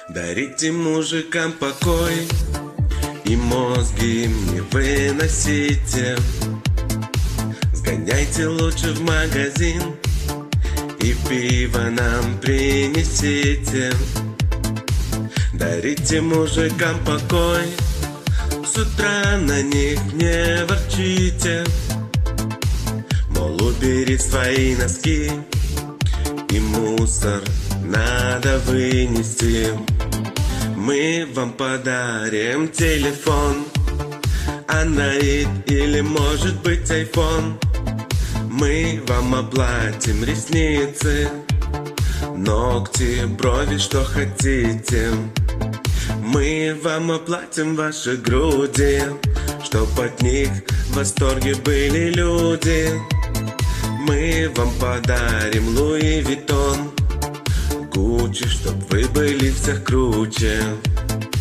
Дарите мужикам покой и мозги не выносите. Сгоняйте лучше в магазин и пиво нам принесите. Дарите мужикам покой, с утра на них не ворчите. Мол, убери свои носки и мусор надо вынести. Мы вам подарим телефон, Android или может быть iPhone. Мы вам оплатим ресницы, ногти, брови, что хотите. Мы вам оплатим ваши груди, чтоб от них в восторге были люди. Мы вам подарим Луи Виттон, Гуччи, чтоб вы были всех круче.